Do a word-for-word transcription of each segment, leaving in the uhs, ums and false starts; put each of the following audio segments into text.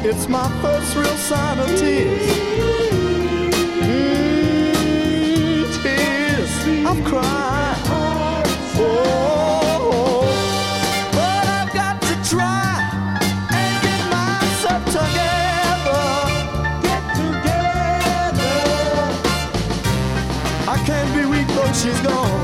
It's my first real sign of tears. Mm, tears I've cried. Oh, but I've got to try and get myself together. Get together. I can't be weak though she's gone.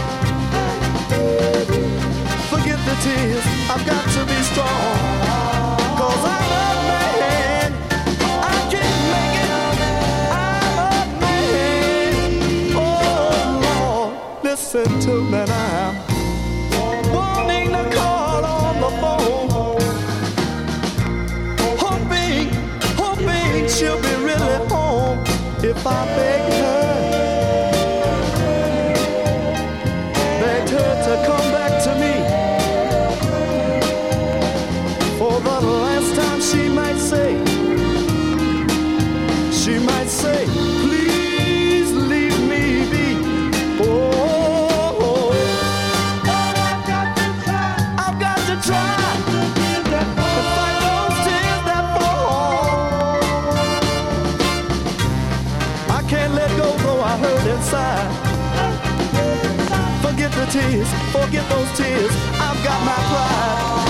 Forget the tears, I've got to be strong. Cause I'm a man, I can't make it. I'm a man. Oh Lord, listen to me now. Wanting to call on the phone, hoping, hoping she'll be really home. If I beg her, begged her to come back to me. For the last time she might say, she might say, please leave me be. Oh, oh, oh. I've got to try, I've got to try to fight those tears that fall. I can't let go though I hurt inside. Forget the tears, forget those tears, I've got my pride.